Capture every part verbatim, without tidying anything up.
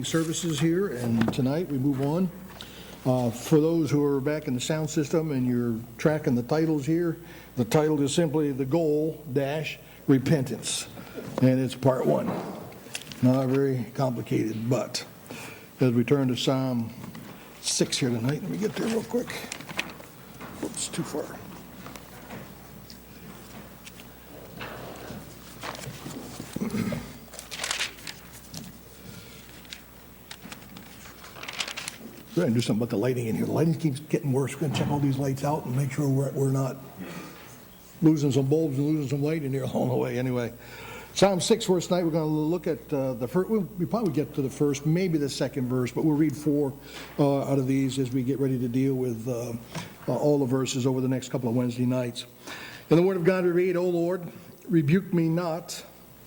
Services here, and tonight we move on. Uh, for those who are back in the sound system and you're tracking the titles here, the title is simply The Goal Dash Repentance, and it's part one. Not very complicated, but as we turn to Psalm six here tonight, let me get there real quick. Oops, too far. We're going to do something about the lighting in here. The lighting keeps getting worse. We're going to check all these lights out and make sure we're, we're not losing some bulbs and losing some light in here along the way. Anyway, Psalm six verse tonight, we're going to look at uh, the first, we'll, we probably get to the first, maybe the second verse, but we'll read four uh, out of these as we get ready to deal with uh, uh, all the verses over the next couple of Wednesday nights. In the Word of God we read, O Lord, rebuke me not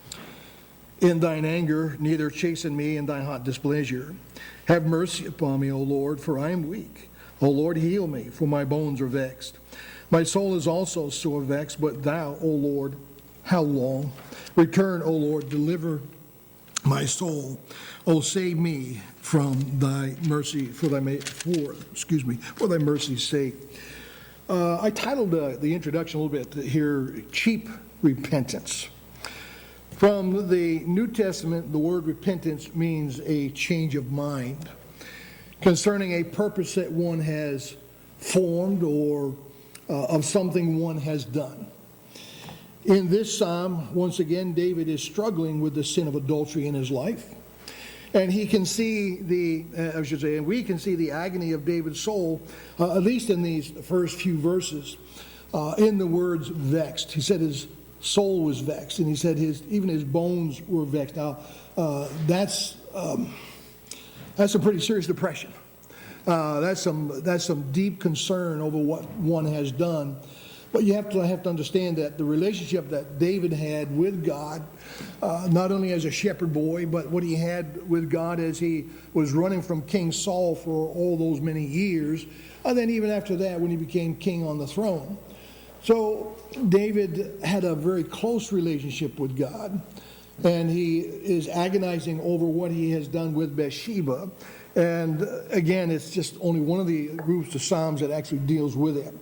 in thine anger, neither chasten me in thy hot displeasure. Have mercy upon me, O Lord, for I am weak. O Lord, heal me, for my bones are vexed. My soul is also sore vexed, but thou, O Lord, how long? Return, O Lord, deliver my soul. O save me from thy mercy, for thy for excuse me, for thy mercy's sake. Uh, I titled uh, the introduction a little bit here, Cheap Repentance. From the New Testament, the word repentance means a change of mind concerning a purpose that one has formed or uh, of something one has done. In this psalm, once again, David is struggling with the sin of adultery in his life. And he can see the, uh, I should say, and we can see the agony of David's soul, uh, at least in these first few verses, uh, in the words vexed. He said his soul was vexed, and he said his even his bones were vexed. Now, uh, that's um, that's a pretty serious depression. Uh, that's some that's some deep concern over what one has done. But you have to have to understand that the relationship that David had with God, uh, not only as a shepherd boy, but what he had with God as he was running from King Saul for all those many years, and then even after that when he became king on the throne. So David had a very close relationship with God, and he is agonizing over what he has done with Bathsheba. And again, it's just only one of the groups of Psalms that actually deals with it.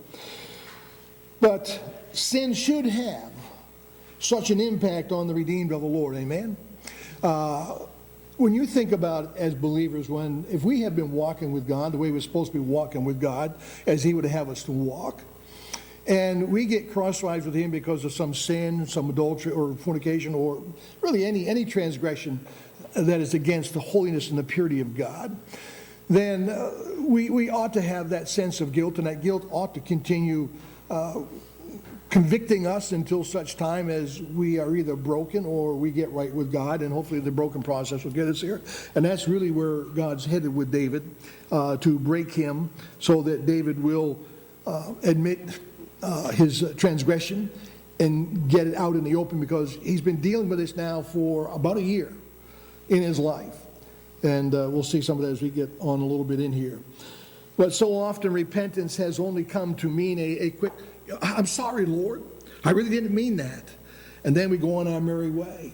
But sin should have such an impact on the redeemed of the Lord, amen? Uh, when you think about it as believers, when if we have been walking with God the way we're supposed to be walking with God, as he would have us to walk, and we get crosswise with him because of some sin, some adultery or fornication, or really any, any transgression that is against the holiness and the purity of God, then uh, we, we ought to have that sense of guilt, and that guilt ought to continue uh, convicting us until such time as we are either broken or we get right with God, and hopefully the broken process will get us here. And that's really where God's headed with David, uh, to break him so that David will uh, admit Uh, his transgression and get it out in the open, because he's been dealing with this now for about a year in his life. And uh, we'll see some of that as we get on a little bit in here. But so often repentance has only come to mean a, a quick, I'm sorry, Lord, I really didn't mean that. And then we go on our merry way.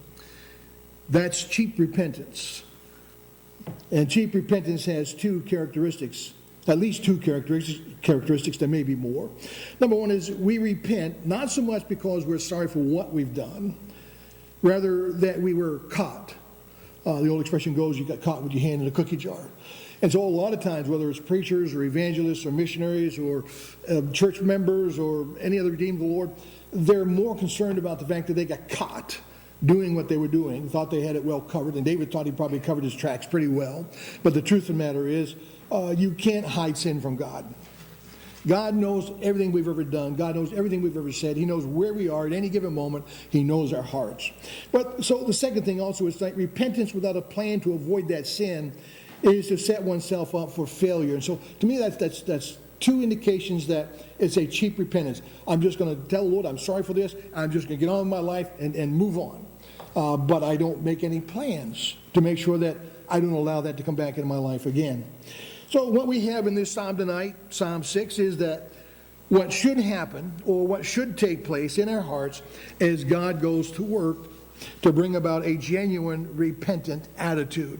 That's cheap repentance. And cheap repentance has two characteristics. At least two characteristics, characteristics, there may be more. Number one is we repent not so much because we're sorry for what we've done, rather that we were caught. Uh, the old expression goes, you got caught with your hand in a cookie jar. And so a lot of times, whether it's preachers or evangelists or missionaries or uh, church members or any other redeemed of the Lord, they're more concerned about the fact that they got caught doing what they were doing, thought they had it well covered, and David thought he probably covered his tracks pretty well. But the truth of the matter is, Uh, you can't hide sin from God. God knows everything we've ever done. God knows everything we've ever said. He knows where we are at any given moment. He knows our hearts. But so the second thing also is like repentance without a plan to avoid that sin is to set oneself up for failure. And so to me, that's that's that's two indications that it's a cheap repentance. I'm just going to tell the Lord, I'm sorry for this. I'm just going to get on with my life and, and move on. Uh, but I don't make any plans to make sure that I don't allow that to come back into my life again. So what we have in this psalm tonight, Psalm six, is that what should happen or what should take place in our hearts as God goes to work to bring about a genuine repentant attitude.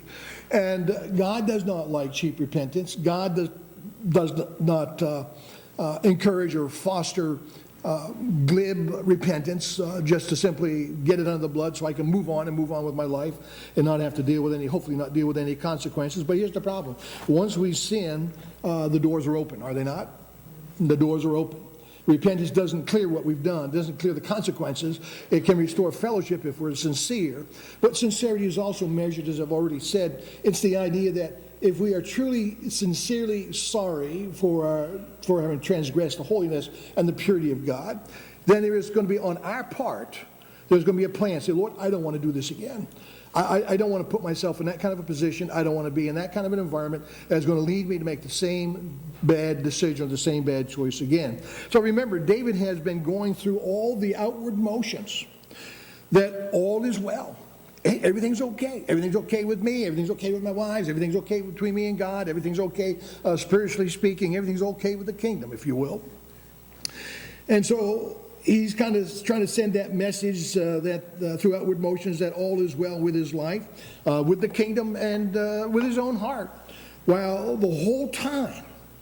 And God does not like cheap repentance. God does, does not uh, uh, encourage or foster uh, glib repentance uh, just to simply get it under the blood so I can move on and move on with my life and not have to deal with any, hopefully not deal with any consequences. But here's the problem. Once we sin, uh, the doors are open, are they not? The doors are open. Repentance doesn't clear what we've done, doesn't clear the consequences. It can restore fellowship if we're sincere. But sincerity is also measured, as I've already said. It's the idea that if we are truly, sincerely sorry for our, for having transgressed the holiness and the purity of God, then there is going to be on our part, there's going to be a plan. Say, Lord, I don't want to do this again. I, I don't want to put myself in that kind of a position. I don't want to be in that kind of an environment that's going to lead me to make the same bad decision or the same bad choice again. So remember, David has been going through all the outward motions that all is well. Everything's okay. Everything's okay with me. Everything's okay with my wives. Everything's okay between me and God. Everything's okay uh, spiritually speaking. Everything's okay with the kingdom, if you will. And so he's kind of trying to send that message uh, that uh, through outward motions that all is well with his life, uh, with the kingdom, and uh, with his own heart. While the whole time,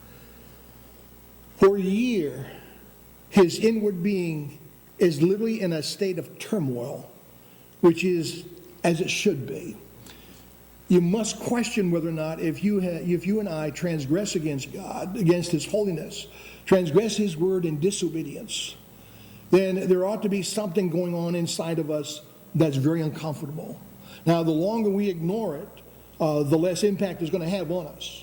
for a year, his inward being is literally in a state of turmoil, which is as it should be. You must question whether or not if you, ha- if you and I transgress against God, against his holiness, transgress his word in disobedience, then there ought to be something going on inside of us that's very uncomfortable. Now, the longer we ignore it, uh, the less impact it's going to have on us.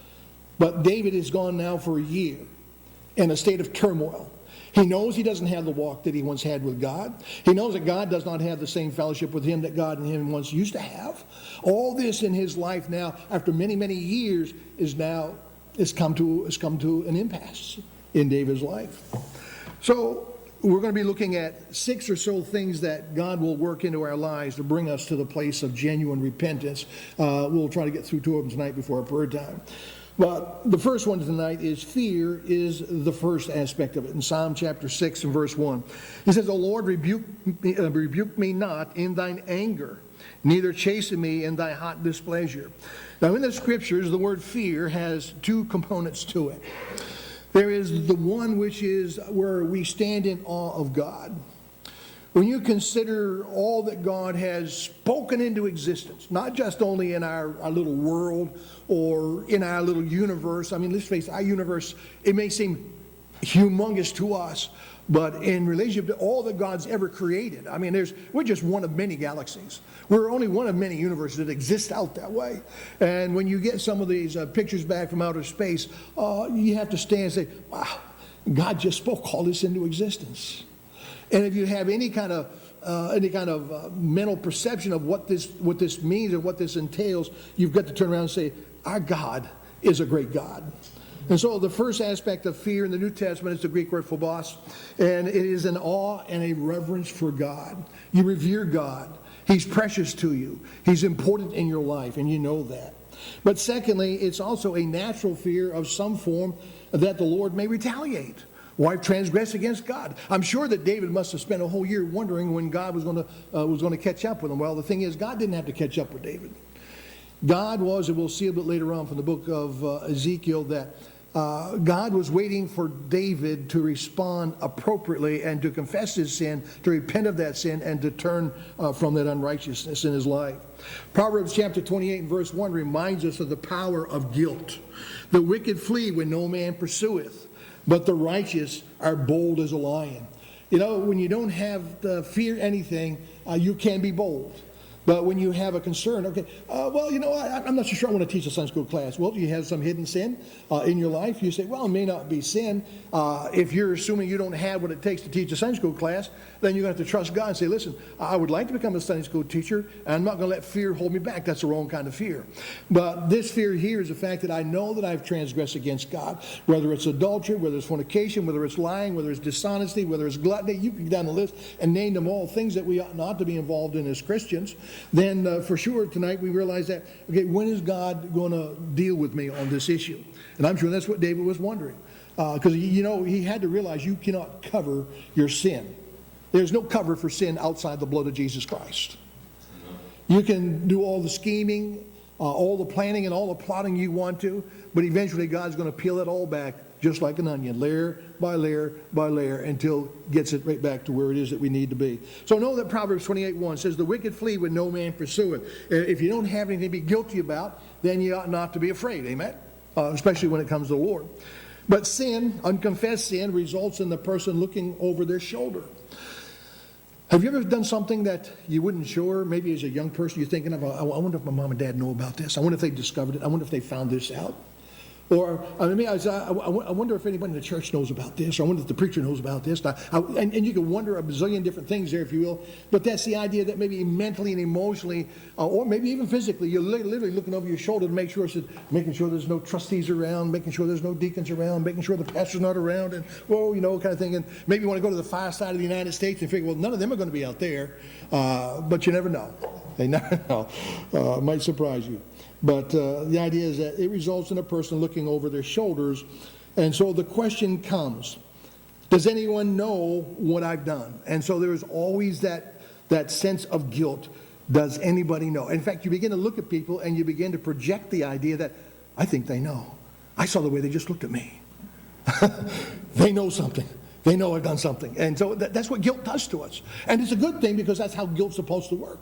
But David has gone now for a year in a state of turmoil. He knows he doesn't have the walk that he once had with God. He knows that God does not have the same fellowship with him that God and him once used to have. All this in his life now, after many, many years, is now has come to has come to an impasse in David's life. So we're going to be looking at six or so things that God will work into our lives to bring us to the place of genuine repentance. Uh, we'll try to get through two of them tonight before our prayer time. But the first one tonight is fear is the first aspect of it. In Psalm chapter six and verse one, he says, "O Lord, rebuke me, uh, rebuke me not in thine anger, neither chasten me in thy hot displeasure." Now in the scriptures, the word fear has two components to it. There is the one which is where we stand in awe of God. When you consider all that God has spoken into existence, not just only in our, our little world or in our little universe. I mean, let's face it, our universe, it may seem humongous to us, but in relationship to all that God's ever created, I mean, there's we're just one of many galaxies. We're only one of many universes that exist out that way. And when you get some of these uh, pictures back from outer space, uh, you have to stand and say, wow, God just spoke all this into existence. And if you have any kind of uh, any kind of uh, mental perception of what this what this means or what this entails, you've got to turn around and say, our God is a great God. And so the first aspect of fear in the New Testament is the Greek word phobos, and it is an awe and a reverence for God. You revere God. He's precious to you. He's important in your life, and you know that. But secondly, it's also a natural fear of some form that the Lord may retaliate. Why transgress against God? I'm sure that David must have spent a whole year wondering when God was going to uh, was going to catch up with him. Well, the thing is, God didn't have to catch up with David. God was, and we'll see a bit later on from the book of uh, Ezekiel, that uh, God was waiting for David to respond appropriately and to confess his sin, to repent of that sin, and to turn uh, from that unrighteousness in his life. Proverbs chapter twenty-eight and verse one reminds us of the power of guilt. The wicked flee when no man pursueth, but the righteous are bold as a lion. You know, when you don't have to fear anything, uh, you can be bold. But when you have a concern, okay, uh, well, you know, I, I'm not so sure I want to teach a Sunday school class. Well, you have some hidden sin uh, in your life. You say, well, it may not be sin. Uh, if you're assuming you don't have what it takes to teach a Sunday school class, then you're going to have to trust God and say, listen, I would like to become a Sunday school teacher, and I'm not going to let fear hold me back. That's the wrong kind of fear. But this fear here is the fact that I know that I've transgressed against God, whether it's adultery, whether it's fornication, whether it's lying, whether it's dishonesty, whether it's gluttony. You can go down the list and name them all, things that we ought not to be involved in as Christians. Then uh, for sure tonight we realize that, okay, when is God going to deal with me on this issue? And I'm sure that's what David was wondering. Because, uh, you know, he had to realize you cannot cover your sin. There's no cover for sin outside the blood of Jesus Christ. You can do all the scheming, uh, all the planning and all the plotting you want to, but eventually God's going to peel it all back just like an onion, layer by layer by layer, until it gets it right back to where it is that we need to be. So know that Proverbs twenty-eight one says, the wicked flee when no man pursueth. If you don't have anything to be guilty about, then you ought not to be afraid, amen? Uh, especially when it comes to the Lord. But sin, unconfessed sin, results in the person looking over their shoulder. Have you ever done something that you wasn't sure, maybe as a young person, you're thinking of, I wonder if my mom and dad know about this. I wonder if they discovered it. I wonder if they found this out. Or, I mean, I, I, I wonder if anybody in the church knows about this, or I wonder if the preacher knows about this. I, I, and, and you can wonder a bazillion different things there, if you will. But that's the idea that maybe mentally and emotionally, uh, or maybe even physically, you're literally looking over your shoulder to make sure, making sure there's no trustees around, making sure there's no deacons around, making sure the pastor's not around, and, well, you know, kind of thing. And maybe you want to go to the far side of the United States and figure, well, none of them are going to be out there. Uh, but you never know. They never know. Uh, it might surprise you. But uh, the idea is that it results in a person looking over their shoulders. And so the question comes, does anyone know what I've done? And so there is always that, that sense of guilt. Does anybody know? In fact, you begin to look at people and you begin to project the idea that, I think they know. I saw the way they just looked at me. They know something. They know I've done something. And so that, that's what guilt does to us. And it's a good thing, because that's how guilt's supposed to work.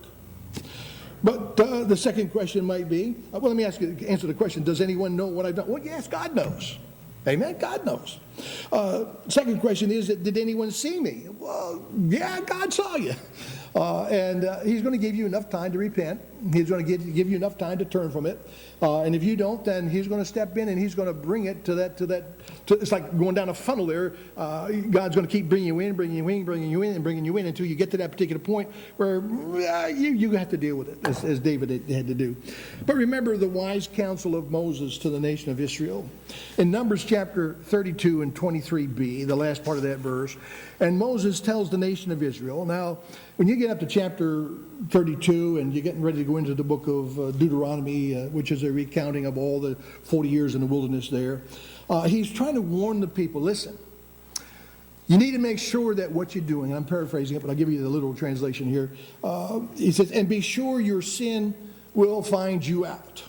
But uh, the second question might be, uh, well, let me ask you, answer the question, does anyone know what I've done? Well, yes, God knows. Amen? God knows. Uh, second question is, that did anyone see me? Well, yeah, God saw you. Uh, and uh, he's going to give you enough time to repent. He's going to give, give you enough time to turn from it. Uh, and if you don't, then he's going to step in and he's going to bring it to that, to that, to, it's like going down a funnel there. Uh, God's going to keep bringing you in, bringing you in, bringing you in, and bringing you in until you get to that particular point where uh, you, you have to deal with it, as, as David had to do. But remember the wise counsel of Moses to the nation of Israel. In Numbers chapter thirty-two and twenty-three b, the last part of that verse, and Moses tells the nation of Israel, now, when you get up to chapter thirty-two and you're getting ready to go into the book of uh, Deuteronomy, uh, which is a recounting of all the forty years in the wilderness there, uh, he's trying to warn the people, listen, you need to make sure that what you're doing, I'm paraphrasing it, but I'll give you the literal translation here. Uh, he says, and be sure your sin will find you out.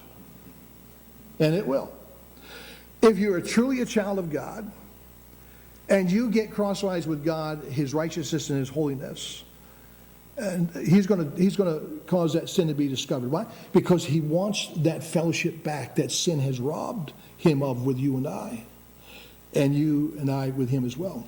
And it will. If you are truly a child of God, and you get crosswise with God, his righteousness and his holiness, and he's going to he's going to cause that sin to be discovered. Why? Because he wants that fellowship back that sin has robbed him of with you and I, and you and I with him as well.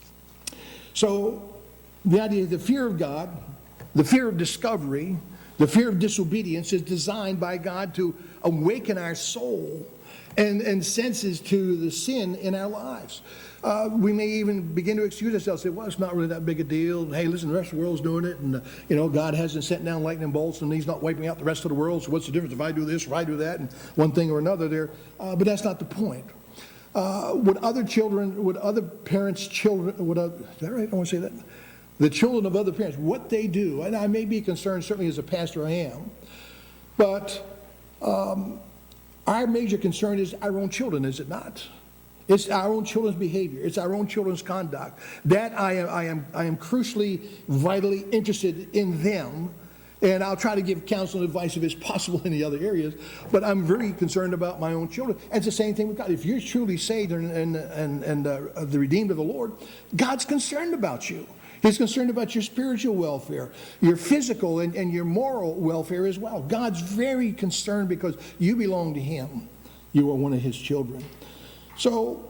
So the idea, the fear of God, the fear of discovery, the fear of disobedience is designed by God to awaken our soul and, and senses to the sin in our lives. Uh, we may even begin to excuse ourselves, say, well, it's not really that big a deal. Hey, listen, the rest of the world's doing it, and, uh, you know, God hasn't sent down lightning bolts, and he's not wiping out the rest of the world, so what's the difference if I do this or I do that, and one thing or another there. Uh, but that's not the point. Uh, would other children, would other parents' children, would other, is that right? I want to say that. The children of other parents, what they do, and I may be concerned, certainly as a pastor I am, but um, our major concern is our own children, is it not? It's our own children's behavior. It's our own children's conduct. That I am, I am, I am crucially, vitally interested in them, and I'll try to give counsel and advice if it's possible in the other areas. But I'm very concerned about my own children. And it's the same thing with God. If you're truly saved and and and, and uh, the redeemed of the Lord, God's concerned about you. He's concerned about your spiritual welfare, your physical and, and your moral welfare as well. God's very concerned because you belong to him. You are one of his children. So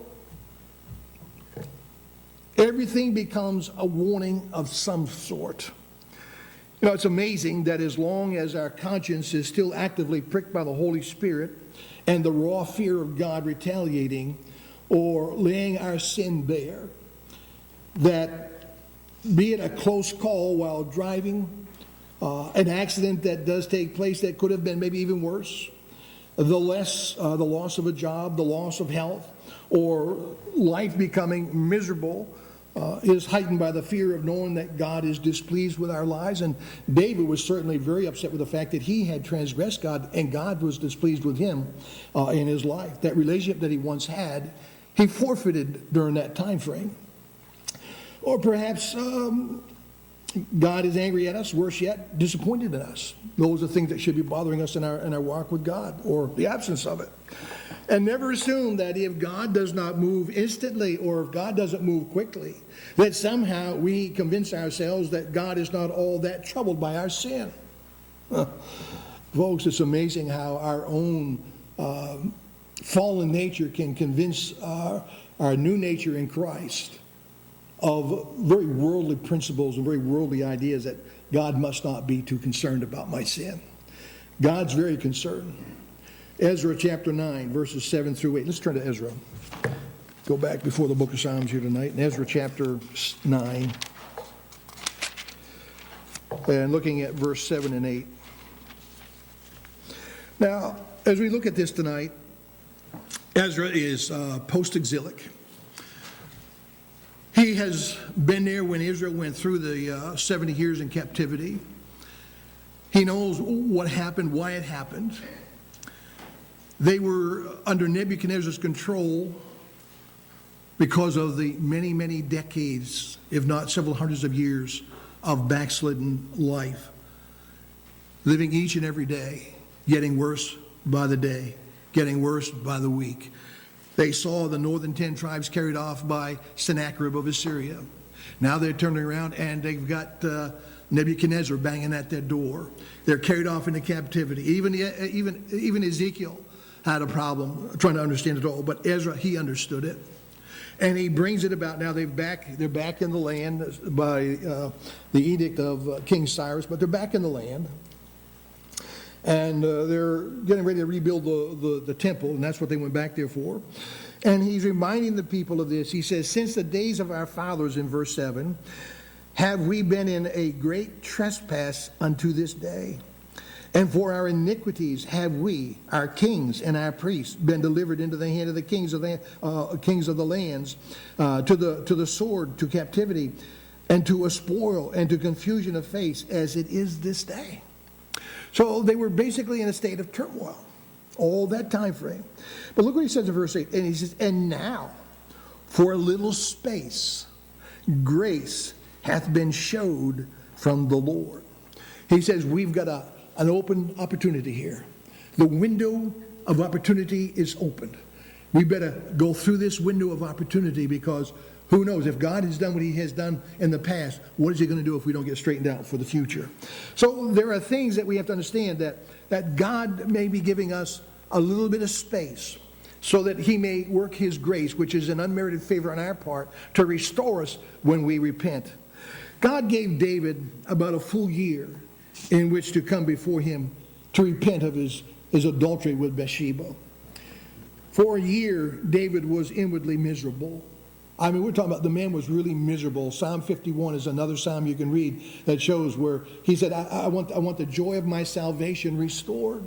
everything becomes a warning of some sort. You know, it's amazing that as long as our conscience is still actively pricked by the Holy Spirit and the raw fear of God retaliating or laying our sin bare, that be it a close call while driving, uh, an accident that does take place that could have been maybe even worse, the less uh, the loss of a job, the loss of health, or life becoming miserable, uh, is heightened by the fear of knowing that God is displeased with our lives. And David was certainly very upset with the fact that he had transgressed God and God was displeased with him uh, in his life. That relationship that he once had, he forfeited during that time frame. Or perhaps um, God is angry at us, worse yet, disappointed in us. Those are things that should be bothering us in our, in our walk with God, or the absence of it. And never assume that if God does not move instantly, or if God doesn't move quickly, that somehow we convince ourselves that God is not all that troubled by our sin. Huh. Folks, it's amazing how our own uh, fallen nature can convince uh, our new nature in Christ of very worldly principles and very worldly ideas that God must not be too concerned about my sin. God's very concerned. Ezra chapter nine, verses seven through eight. Let's turn to Ezra. Go back before the book of Psalms here tonight. In Ezra chapter nine, and looking at verse seven and eight. Now, as we look at this tonight, Ezra is uh, post-exilic. He has been there when Israel went through the uh, seventy years in captivity. He knows what happened, why it happened. They were under Nebuchadnezzar's control because of the many, many decades, if not several hundreds of years, of backslidden life. Living each and every day, getting worse by the day, getting worse by the week. They saw the northern ten tribes carried off by Sennacherib of Assyria. Now they're turning around and they've got uh, Nebuchadnezzar banging at their door. They're carried off into captivity. Even, even, even Ezekiel had a problem trying to understand it all, but Ezra, he understood it. And he brings it about. Now they've back, they're back in the land by uh, the edict of uh, King Cyrus, but they're back in the land. And uh, they're getting ready to rebuild the, the, the temple, and that's what they went back there for. And he's reminding the people of this. He says, since the days of our fathers, in verse seven, have we been in a great trespass unto this day. And for our iniquities have we, our kings and our priests, been delivered into the hand of the kings of the, uh, kings of the lands, uh, to the, to the sword, to captivity, and to a spoil, and to confusion of face, as it is this day. So they were basically in a state of turmoil all that time frame. But look what he says in verse eight. And he says, and now, for a little space, grace hath been showed from the Lord. He says, we've got a, an open opportunity here. The window of opportunity is opened. We better go through this window of opportunity, because who knows, if God has done what he has done in the past, what is he going to do if we don't get straightened out for the future? So there are things that we have to understand, that, that God may be giving us a little bit of space so that he may work his grace, which is an unmerited favor on our part, to restore us when we repent. God gave David about a full year in which to come before him to repent of his, his adultery with Bathsheba. For a year, David was inwardly miserable. I mean, we're talking about the man was really miserable. Psalm fifty-one is another psalm you can read that shows where he said, I, I, want, I want the joy of my salvation restored.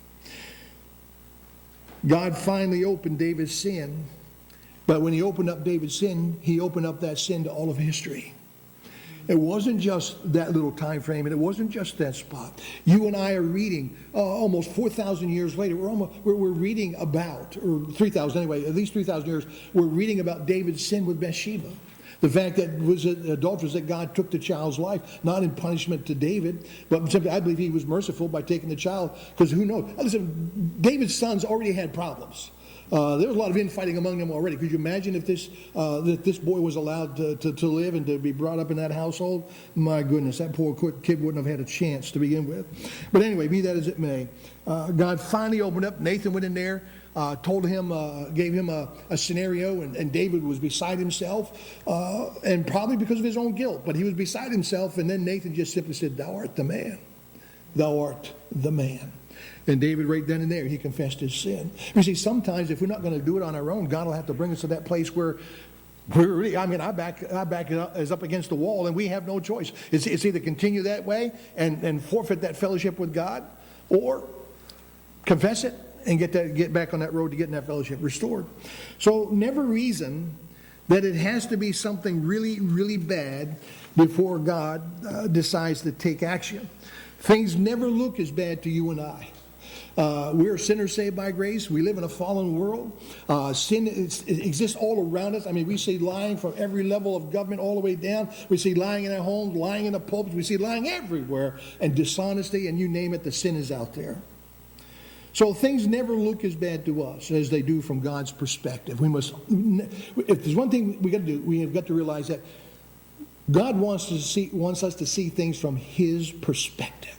God finally opened David's sin. But when he opened up David's sin, he opened up that sin to all of history. It wasn't just that little time frame, and it wasn't just that spot. You and I are reading uh, almost four thousand years later. We're, almost, we're, we're reading about, or three thousand anyway, at least three thousand years, we're reading about David's sin with Bathsheba. The fact that it was an adulteress, that God took the child's life, not in punishment to David, but simply I believe he was merciful by taking the child, because who knows? Listen, David's sons already had problems. Uh, there was a lot of infighting among them already. Could you imagine if this uh, that this boy was allowed to, to, to live and to be brought up in that household? My goodness, that poor kid wouldn't have had a chance to begin with. But anyway, be that as it may, uh, God finally opened up. Nathan went in there, uh, told him, uh, gave him a, a scenario, and, and David was beside himself, uh, and probably because of his own guilt, but he was beside himself, and then Nathan just simply said, thou art the man. Thou art the man. And David, right then and there, he confessed his sin. You see, sometimes if we're not going to do it on our own, God will have to bring us to that place where we're really, I mean, I back, I back it up, is up against the wall, and we have no choice. It's, it's either continue that way and, and forfeit that fellowship with God, or confess it and get that, get back on that road to getting that fellowship restored. So never reason that it has to be something really, really bad before God uh, decides to take action. Things never look as bad to you and I. Uh, we're sinners saved by grace. We live in a fallen world. Uh, sin is, it exists all around us. I mean, we see lying from every level of government all the way down. We see lying in our homes, lying in the pulpits. We see lying everywhere, and dishonesty, and you name it, the sin is out there. So things never look as bad to us as they do from God's perspective. We must, if there's one thing we got to do, we have got to realize that God wants to see, wants us to see things from His perspective.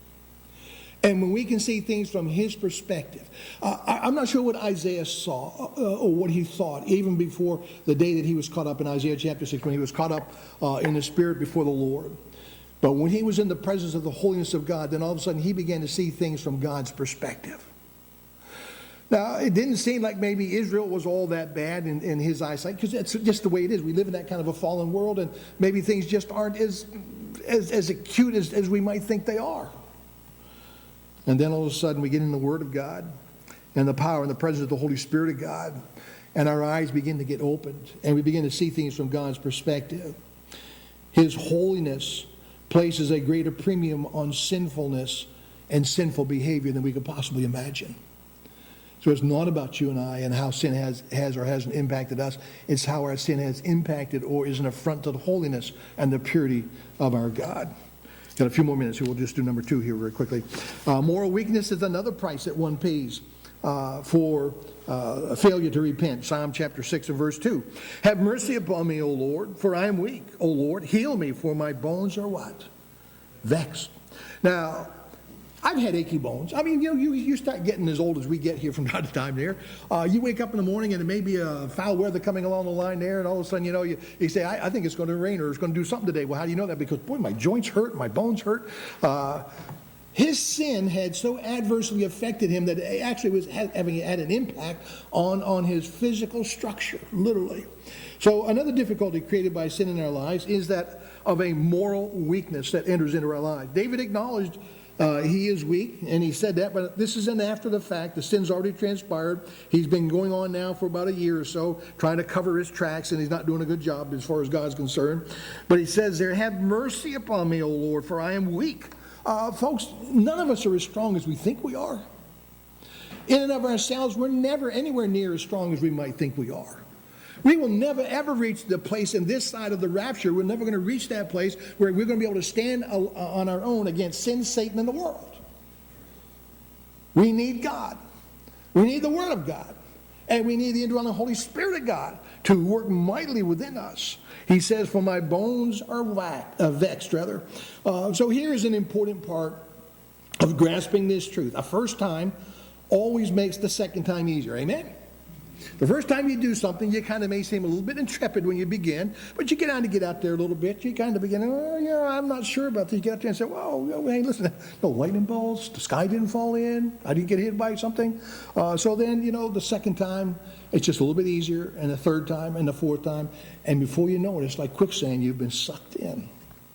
And when we can see things from His perspective, uh, I, I'm not sure what Isaiah saw uh, or what he thought, even before the day that he was caught up in Isaiah chapter six, when he was caught up uh, in the Spirit before the Lord. But when he was in the presence of the holiness of God, then all of a sudden he began to see things from God's perspective. Now, it didn't seem like maybe Israel was all that bad in, in his eyesight, because that's just the way it is. We live in that kind of a fallen world, and maybe things just aren't as, as, as acute as, as we might think they are. And then all of a sudden we get in the Word of God and the power and the presence of the Holy Spirit of God, and our eyes begin to get opened, and we begin to see things from God's perspective. His holiness places a greater premium on sinfulness and sinful behavior than we could possibly imagine. So it's not about you and I and how sin has, has or hasn't impacted us. It's how our sin has impacted or is an affront to the holiness and the purity of our God. Got a few more minutes here. We'll just do number two here very quickly. Uh, moral weakness is another price that one pays uh, for uh, a failure to repent. Psalm chapter six and verse two. Have mercy upon me, O Lord, for I am weak. O Lord, heal me, for my bones are what? Vexed. Now, I've had achy bones. I mean, you know, you, you start getting as old as we get here from time to time there. Uh, you wake up in the morning and there may be a foul weather coming along the line there, and all of a sudden, you know, you, you say, I, I think it's going to rain or it's going to do something today. Well, how do you know that? Because, boy, my joints hurt, my bones hurt. Uh, his sin had so adversely affected him that it actually was having had an impact on, on his physical structure, literally. So another difficulty created by sin in our lives is that of a moral weakness that enters into our lives. David acknowledged Uh, he is weak, and he said that, but this isn't after the fact. The sin's already transpired. He's been going on now for about a year or so, trying to cover his tracks, and he's not doing a good job as far as God's concerned. But he says there, have mercy upon me, O Lord, for I am weak. Uh, folks, none of us are as strong as we think we are. In and of ourselves, we're never anywhere near as strong as we might think we are. We will never, ever reach the place in this side of the rapture. We're never going to reach that place where we're going to be able to stand on our own against sin, Satan, and the world. We need God. We need the Word of God. And we need the indwelling Holy Spirit of God to work mightily within us. He says, for my bones are whacked, uh, vexed, rather. Uh, so here is an important part of grasping this truth. A first time always makes the second time easier. Amen? The first time you do something, you kind of may seem a little bit intrepid when you begin, but you get on to get out there a little bit. You kind of begin, oh, yeah, I'm not sure about this. You get out there and say, whoa, hey, listen, no lightning bolts, the sky didn't fall in, I didn't get hit by something. Uh, so then, you know, the second time, it's just a little bit easier, and the third time, and the fourth time, and before you know it, it's like quicksand, you've been sucked in.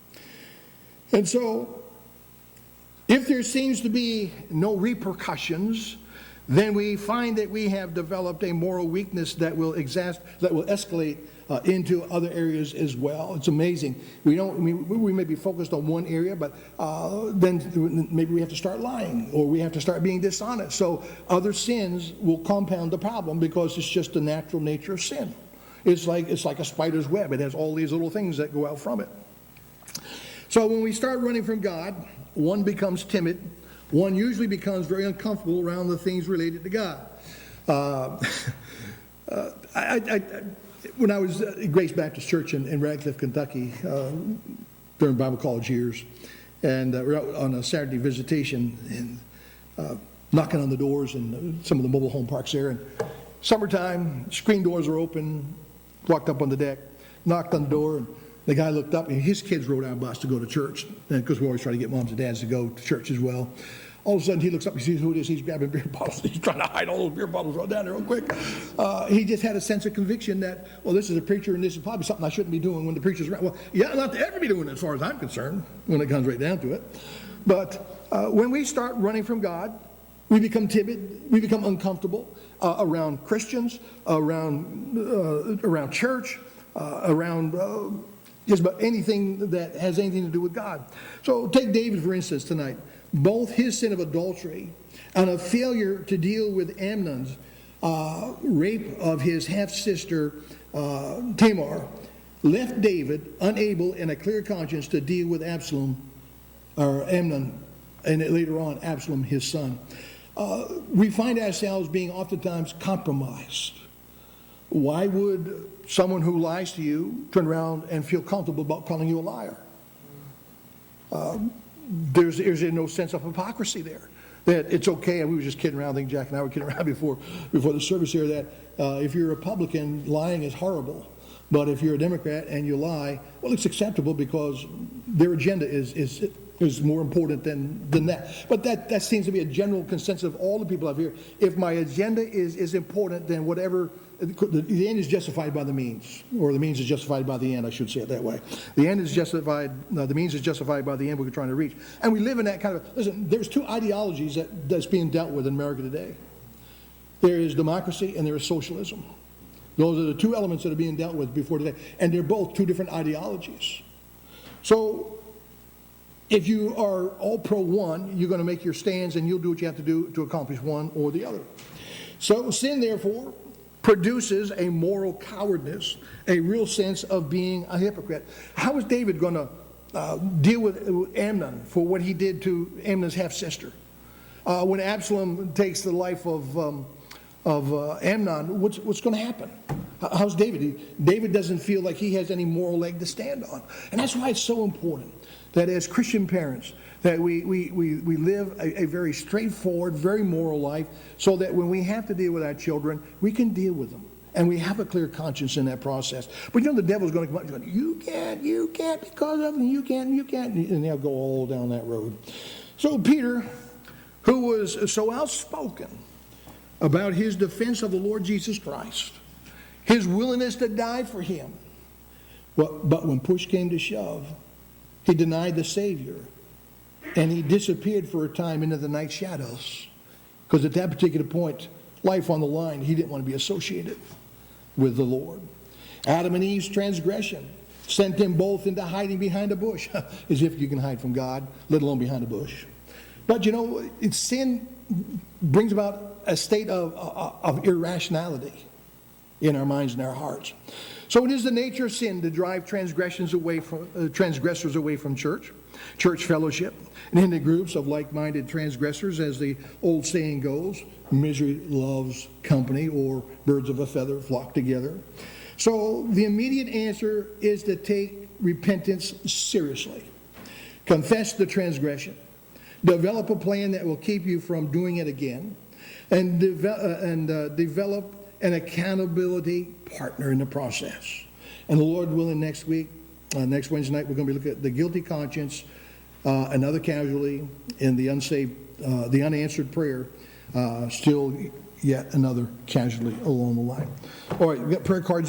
And so, if there seems to be no repercussions, then we find that we have developed a moral weakness that will exast that will escalate uh, into other areas as well. It's amazing. We don't. We, we may be focused on one area, but uh, then maybe we have to start lying, or we have to start being dishonest. So other sins will compound the problem because it's just the natural nature of sin. It's like it's like a spider's web. It has all these little things that go out from it. So when we start running from God, one becomes timid. One usually becomes very uncomfortable around the things related to God. Uh, uh, I, I, I, when I was at Grace Baptist Church in, in Radcliffe, Kentucky, uh, during Bible college years, and uh, we're out on a Saturday visitation and uh, knocking on the doors in some of the mobile home parks there. And summertime, screen doors are open, walked up on the deck, knocked on the door, and the guy looked up, and his kids rode our bus to go to church, because we always try to get moms and dads to go to church as well. All of a sudden, he looks up, he sees who it is, he's grabbing beer bottles, he's trying to hide all those beer bottles right down there real quick. Uh, he just had a sense of conviction that, well, this is a preacher, and this is probably something I shouldn't be doing when the preacher's around. Well, yeah, not to ever be doing it as far as I'm concerned, when it comes right down to it. But uh, when we start running from God, we become timid, we become uncomfortable uh, around Christians, around, uh, around church, uh, around... Uh, just about anything that has anything to do with God. So take David, for instance, tonight. Both his sin of adultery and a failure to deal with Amnon's uh, rape of his half-sister uh, Tamar left David unable in a clear conscience to deal with Absalom, or Amnon, and later on Absalom, his son. Uh, we find ourselves being oftentimes compromised. Why would someone who lies to you turn around and feel comfortable about calling you a liar? Uh, there's, there's no sense of hypocrisy there. That it's okay, and we were just kidding around, I think Jack and I were kidding around before, before the service here, that uh, if you're a Republican, lying is horrible. But if you're a Democrat and you lie, well, it's acceptable because their agenda is is is more important than, than that. But that, that seems to be a general consensus of all the people out here. If my agenda is, is important, then whatever, the, the end is justified by the means, or the means is justified by the end, I should say it that way. The end is justified, no, the means is justified by the end we're trying to reach. And we live in that kind of, listen, there's two ideologies that, that's being dealt with in America today. There is democracy and there is socialism. Those are the two elements that are being dealt with before today. And they're both two different ideologies. So, if you are all pro one, you're going to make your stands and you'll do what you have to do to accomplish one or the other. So sin, therefore, produces a moral cowardice, a real sense of being a hypocrite. How is David going to uh, deal with, with Amnon for what he did to Amnon's half-sister? Uh, when Absalom takes the life of, um, of uh, Amnon, what's, what's going to happen? How's David? He, David doesn't feel like he has any moral leg to stand on. And that's why it's so important that as Christian parents, that we, we, we, we live a, a very straightforward, very moral life, so that when we have to deal with our children, we can deal with them. And we have a clear conscience in that process. But you know the devil's going to come up and go, you can't, you can't because of them, you can't, you can't. And they'll go all down that road. So Peter, who was so outspoken about his defense of the Lord Jesus Christ, his willingness to die for him, well, but when push came to shove, he denied the Savior, and he disappeared for a time into the night shadows, because at that particular point, life on the line, he didn't want to be associated with the Lord. Adam and Eve's transgression sent them both into hiding behind a bush, as if you can hide from God, let alone behind a bush. But you know, it's, sin brings about a state of, of, of irrationality in our minds and our hearts. So it is the nature of sin to drive transgressions away from uh, transgressors away from church, church fellowship, and into groups of like-minded transgressors, as the old saying goes, misery loves company, or birds of a feather flock together. So the immediate answer is to take repentance seriously. Confess the transgression. Develop a plan that will keep you from doing it again, and, deve- uh, and uh, develop an accountability partner in the process. And the Lord willing, next week, uh, next Wednesday night, we're going to be looking at the guilty conscience, uh, another casualty in the unsaved, uh, the unanswered prayer, uh, still yet another casualty along the line. All right, we've got prayer cards